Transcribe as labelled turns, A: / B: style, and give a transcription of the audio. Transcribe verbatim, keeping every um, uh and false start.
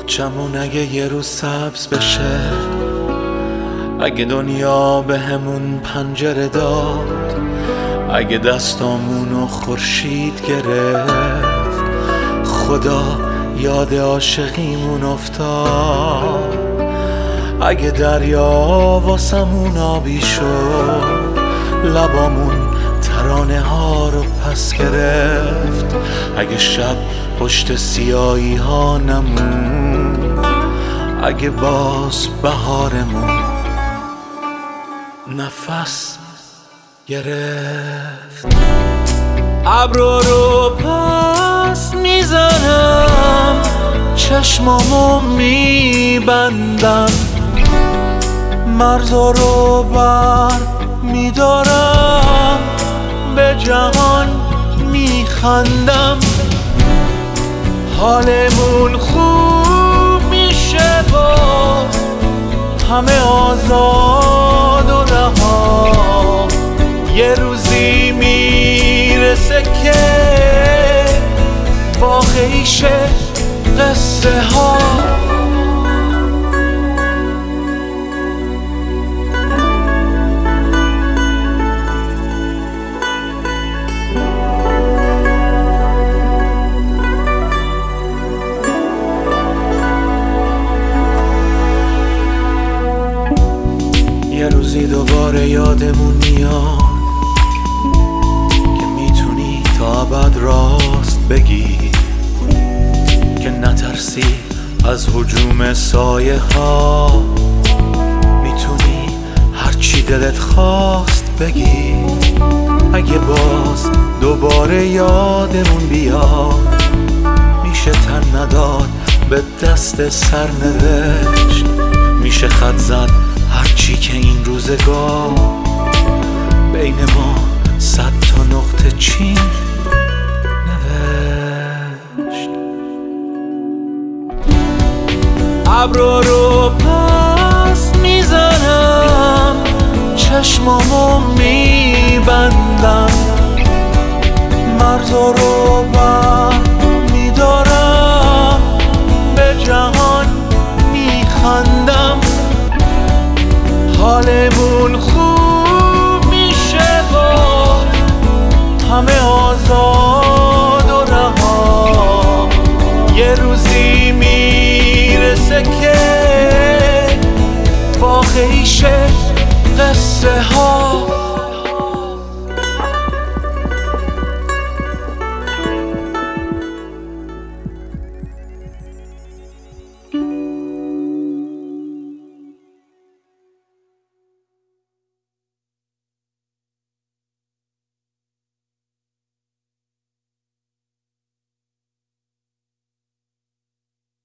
A: بچمون اگه یه روز سبز بشه، اگه دنیا به همون پنجره داد، اگه دستامونو خورشید گرفت، خدا یاد عاشقیمون افتاد، اگه دریا واسمون آبی شد، لبامون ترانه ها رو پس گرفت، اگه شب پشت سیاهی ها نمون، اگه باز بهارمون نفس گرفت. ابرو رو پس میزنم، چشمامو میبندم، مرزا رو بر میدارم، به جهان میخندم، حالمون خوب میشه باز، همه آزاد و رها، یه روزی میرسه که واقعی شه قصه ها. یه روزی دوباره یادمون میاد که میتونی تا ابد راست بگی، که نترسی از هجوم سایه ها، میتونی هرچی دلت خواست بگی، اگه باز دوباره یادمون بیاد، میشه تن نداد به دست سرنوشت، میشه خط زد هرچی که این روزگار بین ما صد تا نقطه چین نوشت. ابرو رو پس میزنم، چشمامو میبندم، مرزا رو بر میدارم، به جهان میخندم، حالمون خوب میشه با همه آزاد و رها، یه روزی میرسه که واقعی شه